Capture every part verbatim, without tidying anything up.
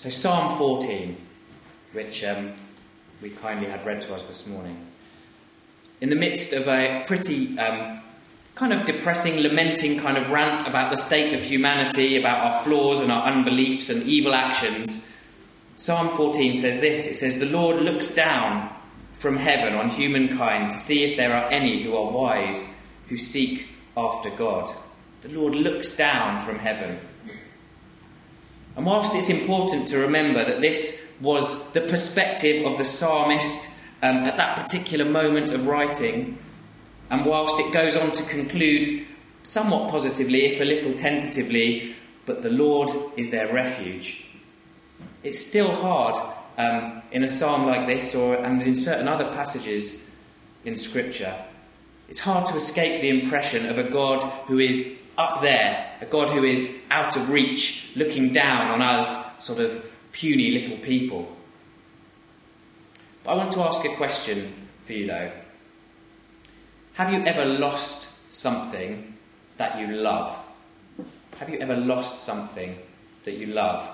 So Psalm fourteen, which um, we kindly had read to us this morning. In the midst of a pretty um, kind of depressing, lamenting kind of rant about the state of humanity, about our flaws and our unbeliefs and evil actions, Psalm fourteen says this. It says, "The Lord looks down from heaven on humankind to see if there are any who are wise, who seek after God." The Lord looks down from heaven. And whilst it's important to remember that this was the perspective of the psalmist um, at that particular moment of writing, and whilst it goes on to conclude somewhat positively, if a little tentatively, but the Lord is their refuge, it's still hard um, in a psalm like this, or and in certain other passages in Scripture. It's hard to escape the impression of a God who is up there, a God who is out of reach, looking down on us sort of puny little people. But I want to ask a question for you though. Have you ever lost something that you love? Have you ever lost something that you love?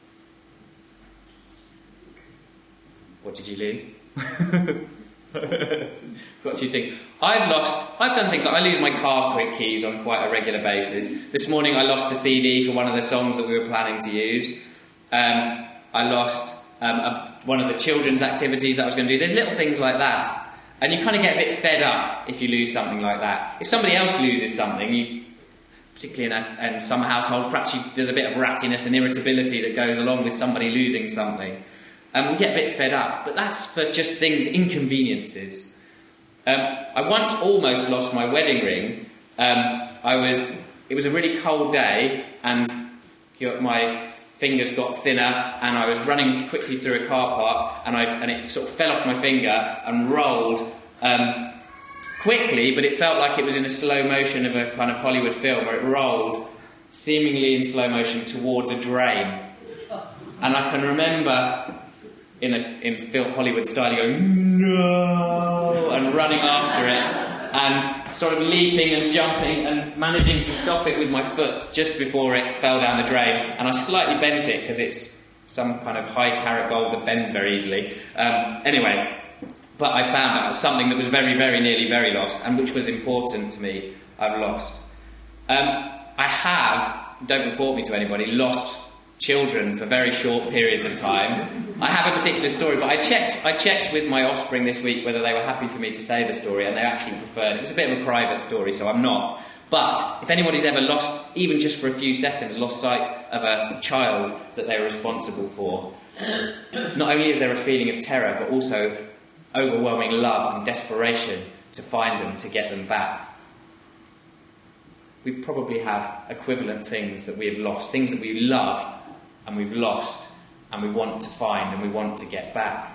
What did you lose? Got a few things. I've lost, I've done things like I lose my car quick keys on quite a regular basis. This morning I lost the C D for one of the songs that we were planning to use. Um, I lost um, a, one of the children's activities that I was going to do. There's little things like that. And you kind of get a bit fed up if you lose something like that. If somebody else loses something, you, particularly in, a, in some households, perhaps you, there's a bit of rattiness and irritability that goes along with somebody losing something. And we get a bit fed up. But that's for just things, inconveniences. Um, I once almost lost my wedding ring. Um, I was. It was a really cold day, and my fingers got thinner, and I was running quickly through a car park, and I and it sort of fell off my finger and rolled um, quickly, but it felt like it was in a slow motion of a kind of Hollywood film, where it rolled seemingly in slow motion towards a drain. And I can remember, in a in film Hollywood style, going no, and running after it, and sort of leaping and jumping and managing to stop it with my foot just before it fell down the drain. And I slightly bent it because it's some kind of high carat gold that bends very easily. Um, anyway, but I found out something that was very, very nearly very lost, and which was important to me. I've lost. Um, I have, don't report me to anybody, lost children for very short periods of time. I have a particular story, but I checked I checked with my offspring this week whether they were happy for me to say the story, and they actually preferred it. It was a bit of a private story, so I'm not. But if anybody's ever lost, even just for a few seconds, lost sight of a child that they were responsible for, not only is there a feeling of terror, but also overwhelming love and desperation to find them, to get them back. We probably have equivalent things that we have lost, things that we love and we've lost, and we want to find and we want to get back.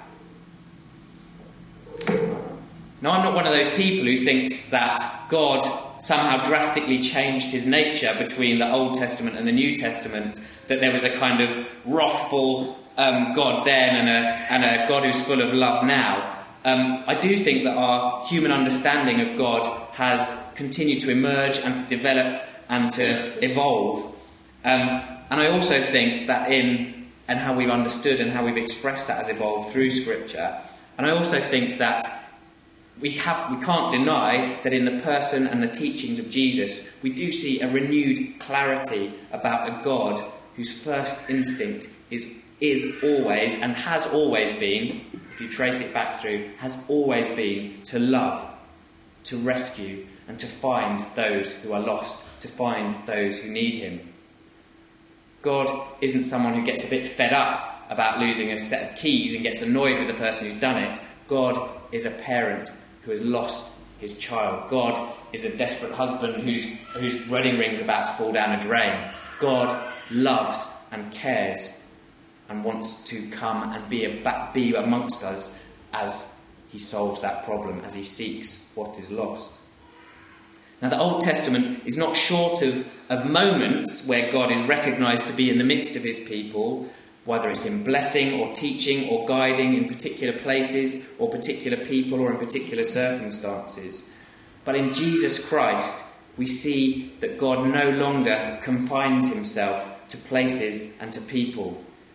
Now, I'm not one of those people who thinks that God somehow drastically changed his nature between the Old Testament and the New Testament, that there was a kind of wrathful um, God then and a, and a God who's full of love now. Um, I do think that our human understanding of God has continued to emerge and to develop and to evolve. Um, and I also think that in and how we've understood and how we've expressed that has evolved through Scripture. And I also think that we have we can't deny that in the person and the teachings of Jesus, we do see a renewed clarity about a God whose first instinct is is always and has always been, if you trace it back through, has always been to love, to rescue, and to find those who are lost, to find those who need him. God isn't someone who gets a bit fed up about losing a set of keys and gets annoyed with the person who's done it. God is a parent who has lost his child. God is a desperate husband whose, whose wedding ring's about to fall down a drain. God loves and cares and wants to come and be, a, be amongst us as he solves that problem, as he seeks what is lost. Now, the Old Testament is not short of, of moments where God is recognised to be in the midst of his people, whether it's in blessing or teaching or guiding in particular places or particular people or in particular circumstances. But in Jesus Christ, we see that God no longer confines himself to places and to people,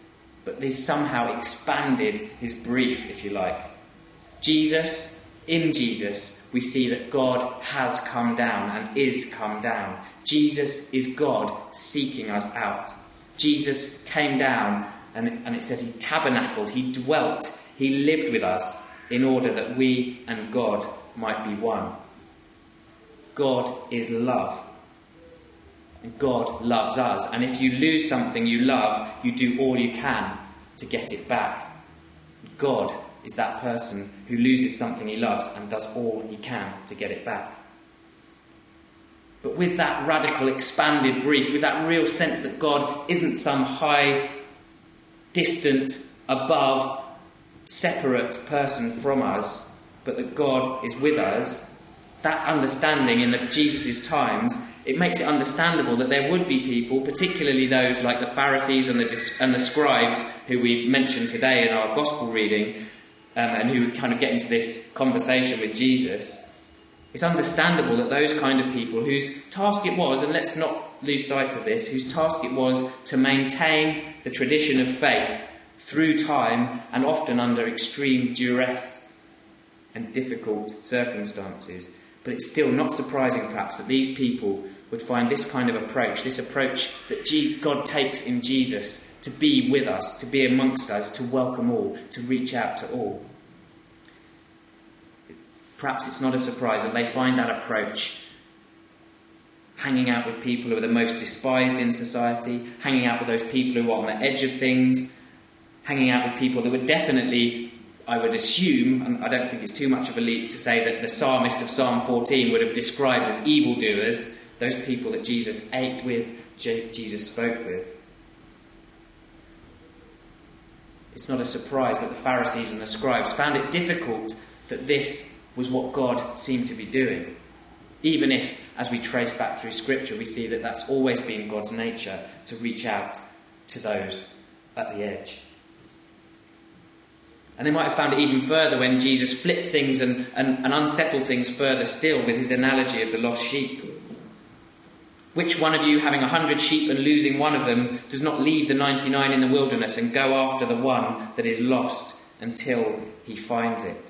but he's somehow expanded his brief, if you like. Jesus, in Jesus, we see that God has come down and is come down. Jesus is God seeking us out. Jesus came down, and, and it says he tabernacled, he dwelt, he lived with us in order that we and God might be one. God is love. And God loves us. And if you lose something you love, you do all you can to get it back. God is that person who loses something he loves and does all he can to get it back. But with that radical, expanded brief, with that real sense that God isn't some high, distant, above, separate person from us, but that God is with us, that understanding in the Jesus' times, it makes it understandable that there would be people, particularly those like the Pharisees and the, and the scribes, who we've mentioned today in our gospel reading, um, and who would kind of get into this conversation with Jesus. It's understandable that those kind of people whose task it was, and let's not lose sight of this, whose task it was to maintain the tradition of faith through time and often under extreme duress and difficult circumstances. But it's still not surprising, perhaps, that these people would find this kind of approach, this approach that God takes in Jesus, to be with us, to be amongst us, to welcome all, to reach out to all. Perhaps it's not a surprise that they find that approach hanging out with people who are the most despised in society, hanging out with those people who are on the edge of things, hanging out with people that would definitely, I would assume, and I don't think it's too much of a leap to say that the psalmist of Psalm fourteen would have described as evildoers, those people that Jesus ate with, Jesus spoke with. It's not a surprise that the Pharisees and the scribes found it difficult that this was what God seemed to be doing. Even if, as we trace back through Scripture, we see that that's always been God's nature, to reach out to those at the edge. And they might have found it even further when Jesus flipped things and, and, and unsettled things further still with his analogy of the lost sheep. Which one of you, having a hundred sheep and losing one of them, does not leave the ninety-nine in the wilderness and go after the one that is lost until he finds it?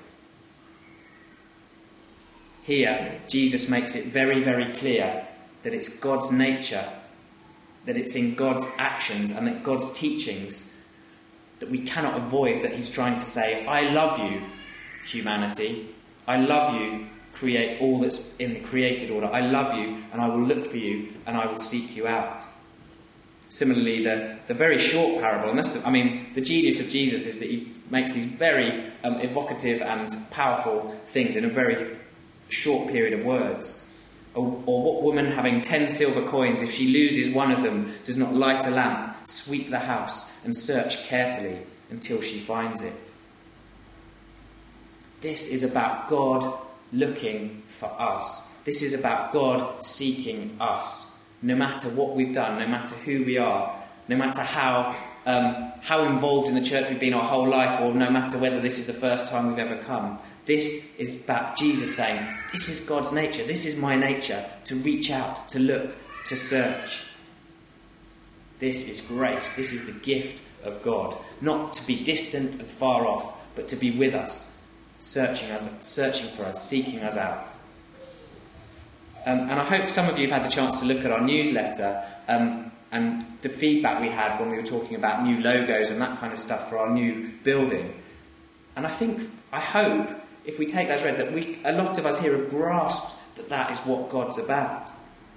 Here, Jesus makes it very, very clear that it's God's nature, that it's in God's actions and that God's teachings that we cannot avoid, that he's trying to say, I love you, humanity. I love you, create all that's in the created order. I love you, and I will look for you, and I will seek you out. Similarly, the, the very short parable, and that's the, I mean, the genius of Jesus is that he makes these very um, evocative and powerful things in a very short period of words. Or, or what woman, having ten silver coins, if she loses one of them, does not light a lamp, sweep the house, and search carefully until she finds it? This is about God looking for us. This is about God seeking us. No matter what we've done, no matter who we are, no matter how um, how involved in the church we've been our whole life, or no matter whether this is the first time we've ever come, this is about Jesus saying, this is God's nature, this is my nature, to reach out, to look, to search. This is grace, this is the gift of God. Not to be distant and far off, but to be with us, searching us, searching for us, seeking us out. Um, and I hope some of you have had the chance to look at our newsletter um, and the feedback we had when we were talking about new logos and that kind of stuff for our new building. And I think, I hope, if we take that as read, that we, a lot of us here have grasped that that is what God's about.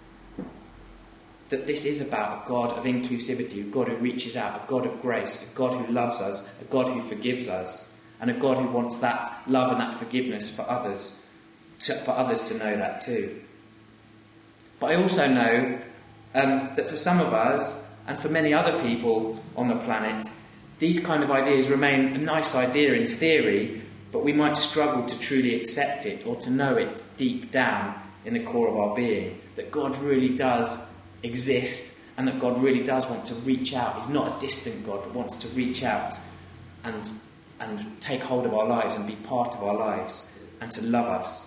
That this is about a God of inclusivity, a God who reaches out, a God of grace, a God who loves us, a God who forgives us, and a God who wants that love and that forgiveness for others, to, for others to know that too. But I also know um, that for some of us, and for many other people on the planet, these kind of ideas remain a nice idea in theory, but we might struggle to truly accept it or to know it deep down in the core of our being. That God really does exist and that God really does want to reach out. He's not a distant God, but wants to reach out and, and take hold of our lives and be part of our lives and to love us.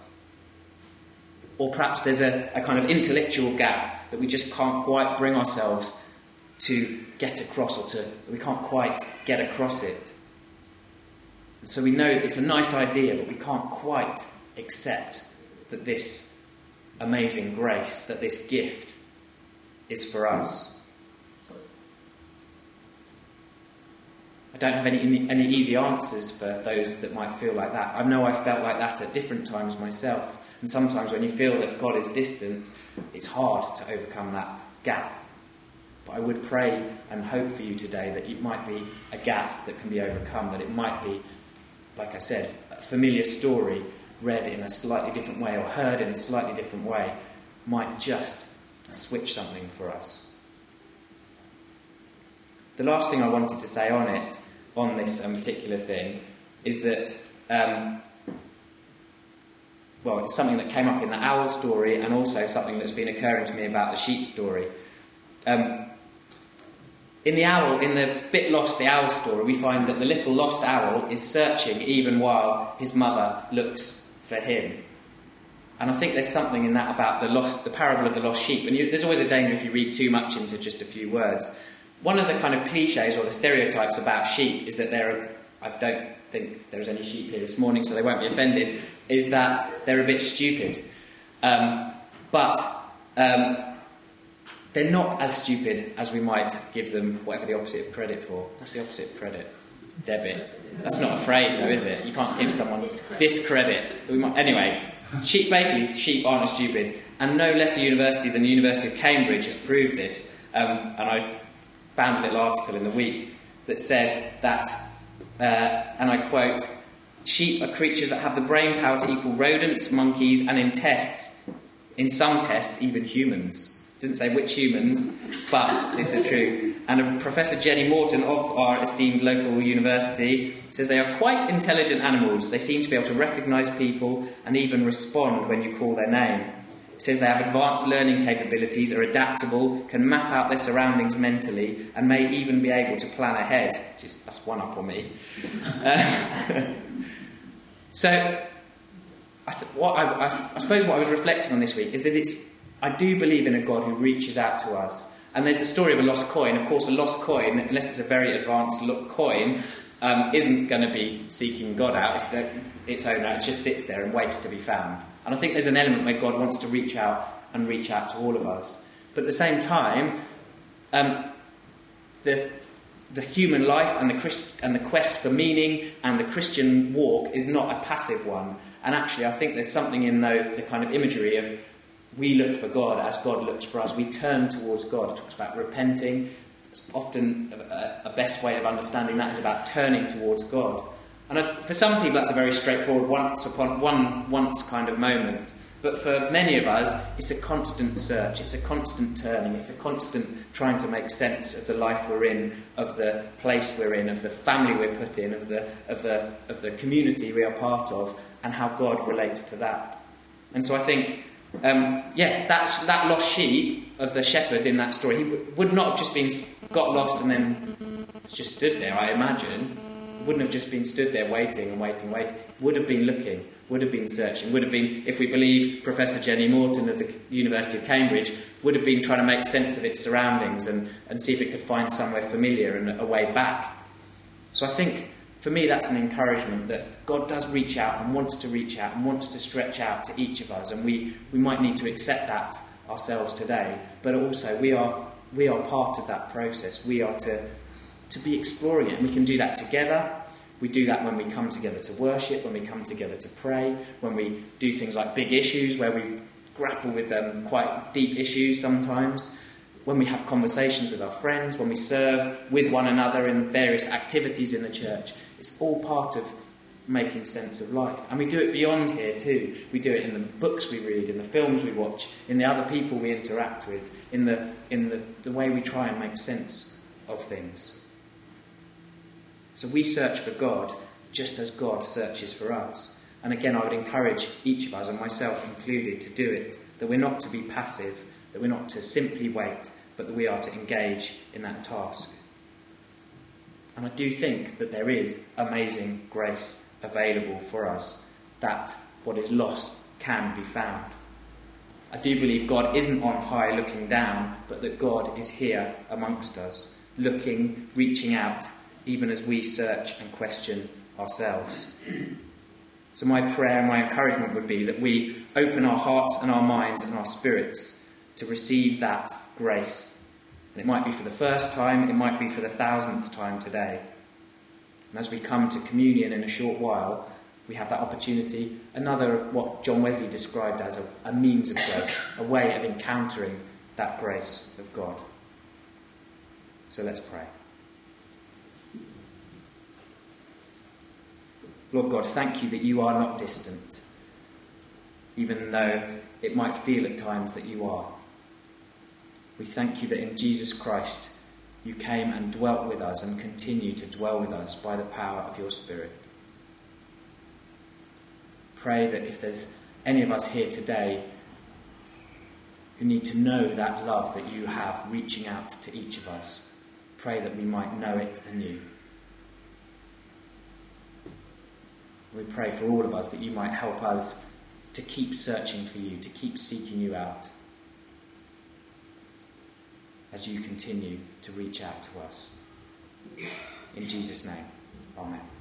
Or perhaps there's a, a kind of intellectual gap that we just can't quite bring ourselves to get across, or to we can't quite get across it. And so we know it's a nice idea, but we can't quite accept that this amazing grace, that this gift is for us. I don't have any any easy answers for those that might feel like that. I know I've felt like that at different times myself. And sometimes when you feel that God is distant, it's hard to overcome that gap. But I would pray and hope for you today that it might be a gap that can be overcome, that it might be, like I said, a familiar story read in a slightly different way or heard in a slightly different way might just switch something for us. The last thing I wanted to say on it, on this um, particular thing, is that, um, well, it's something that came up in the owl story and also something that's been occurring to me about the sheep story. Um, in the owl, in the bit Lost, the owl story, we find that the little lost owl is searching even while his mother looks for him. And I think there's something in that about the lost, the parable of the lost sheep. And you, there's always a danger if you read too much into just a few words. One of the kind of cliches or the stereotypes about sheep is that they're, I don't think there's any sheep here this morning, so they won't be offended, is that they're a bit stupid. Um, but um, they're not as stupid as we might give them whatever the opposite of credit for. What's the opposite of credit? Debit. That's not a phrase, though, is it? You can't give someone discredit. discredit. We might, anyway, sheep, basically, sheep aren't stupid. And no less a university than the University of Cambridge has proved this. Um, and I found a little article in the week that said that, uh, and I quote, sheep are creatures that have the brain power to equal rodents, monkeys, and in tests, in some tests, even humans. Didn't say which humans, but this is true. And Professor Jenny Morton of our esteemed local university says they are quite intelligent animals. They seem to be able to recognise people and even respond when you call their name. It says they have advanced learning capabilities, are adaptable, can map out their surroundings mentally, and may even be able to plan ahead. Which is, that's one up on me. Uh, so, I, th- what I, I, I suppose what I was reflecting on this week is that it's I do believe in a God who reaches out to us. And there's the story of a lost coin. Of course, a lost coin, unless it's a very advanced coin, um, isn't going to be seeking God out. It's the, its owner. It just sits there and waits to be found. And I think there's an element where God wants to reach out and reach out to all of us. But at the same time, um, the the human life and the Christ, and the quest for meaning and the Christian walk is not a passive one. And actually, I think there's something in those, the kind of imagery of we look for God as God looks for us. We turn towards God. It talks about repenting. It's often a, a best way of understanding that is about turning towards God. And I, for some people, that's a very straightforward once upon one once kind of moment. But for many of us, it's a constant search. It's a constant turning. It's a constant trying to make sense of the life we're in, of the place we're in, of the family we're put in, of the of the of the community we are part of, and how God relates to that. And so I think. Um, yeah, that, that lost sheep of the shepherd in that story, he w- would not have just been got lost and then just stood there, I imagine. Wouldn't have just been stood there waiting and waiting and waiting. Would have been looking, would have been searching, would have been, if we believe Professor Jenny Morton of the University of Cambridge, would have been trying to make sense of its surroundings and, and see if it could find somewhere familiar and a way back. So I think, for me, that's an encouragement that God does reach out and wants to reach out and wants to stretch out to each of us, and we, we might need to accept that ourselves today, but also we are we are part of that process. We are to to be exploring it, and we can do that together. We do that when we come together to worship, when we come together to pray, when we do things like big issues where we grapple with um, quite deep issues sometimes, when we have conversations with our friends, when we serve with one another in various activities in the church. It's all part of making sense of life. And we do it beyond here too. We do it in the books we read, in the films we watch, in the other people we interact with, in the in the, the way we try and make sense of things. So we search for God just as God searches for us. And again, I would encourage each of us, and myself included, to do it. That we're not to be passive, that we're not to simply wait, but that we are to engage in that task. And I do think that there is amazing grace available for us, that what is lost can be found. I do believe God isn't on high looking down, but that God is here amongst us, looking, reaching out, even as we search and question ourselves. So my prayer and my encouragement would be that we open our hearts and our minds and our spirits to receive that grace. And it might be for the first time, it might be for the thousandth time today. And as we come to communion in a short while, we have that opportunity, another of what John Wesley described as a, a means of grace, a way of encountering that grace of God. So let's pray. Lord God, thank you that you are not distant, even though it might feel at times that you are. We thank you that in Jesus Christ you came and dwelt with us and continue to dwell with us by the power of your Spirit. Pray that if there's any of us here today who need to know that love that you have reaching out to each of us, pray that we might know it anew. We pray for all of us that you might help us to keep searching for you, to keep seeking you out as you continue to reach out to us. In Jesus' name, amen.